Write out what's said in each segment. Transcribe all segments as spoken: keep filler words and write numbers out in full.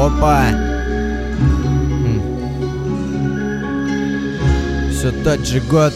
Опа. Все тот же год.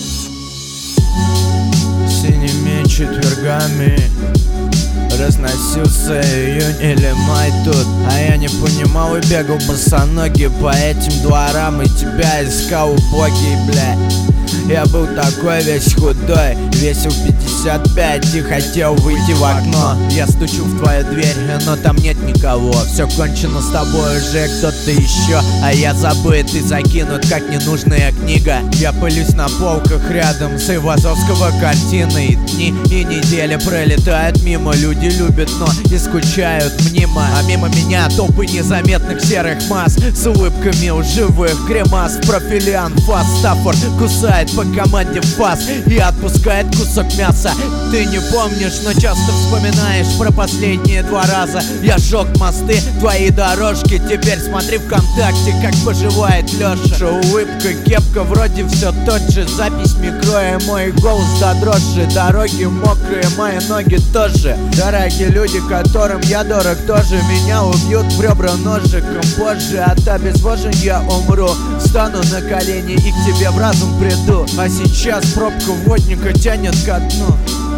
Синими четвергами разносился июнь или май тут. А я не понимал и бегал босоногий по этим дворам, и тебя искал, убогий, бля. Я был такой весь худой, весил пятьдесят пять и хотел выйти в окно. Я стучу в твою дверь, но там нет никого. Все кончено с тобой уже, кто-то еще. А я забыт и закинут, как ненужная книга. Я пылюсь на полках рядом с Ивазовского картиной. Дни и недели пролетают мимо. Люди любят, но и скучают мнимо. А мимо меня толпы незаметных серых масс с улыбками у живых гримас. Профилиан, фас, Стаффорд кусает по команде фас и отпускает кусок мяса. Ты не помнишь, но часто вспоминаешь про последние два раза. Я сжег мосты, твои дорожки. Теперь смотри ВКонтакте, как поживает Леша. Улыбка, кепка, вроде все тот же. Запись микро и мой голос до дрожи. Дороги мокрые, мои ноги тоже. Дорогие люди, которым я дорог тоже. Меня убьют в ребра ножиком позже. От обезвожения умру. Встану на колени и к тебе в разум приду. А сейчас пробка водника тянет ко дну.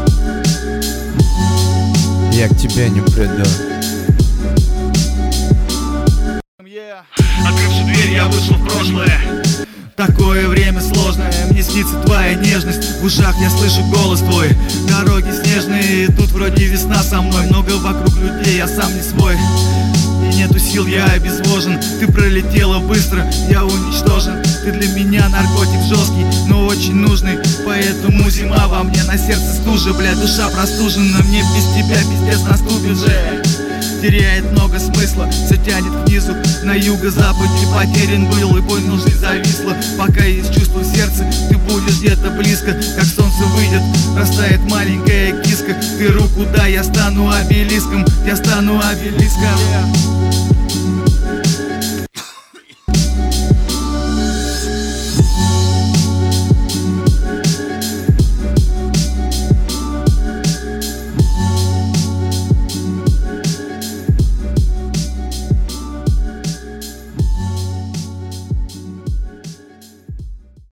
Я к тебе не приду. Открывши дверь, я вышел в прошлое. Такое время сложное, мне снится твоя нежность. В ушах я слышу голос твой. Дороги снежные, тут вроде весна со мной. Много вокруг людей, я сам не свой. И нету сил, я обезвожен. Ты пролетела быстро, я уничтожен. Ты для меня наркотик жесткий, но очень нужный. Поэтому зима во мне, на сердце стужа, бля. Душа простужена, мне без тебя пиздец наступит же. Теряет много смысла, все тянет к низу. На юго-западе потерян был и понял, жизнь зависла. Пока есть чувство в сердце, ты будешь где-то близко. Как солнце выйдет, растает маленькая киска. Ты руку дай, я стану обелиском, я стану обелиском.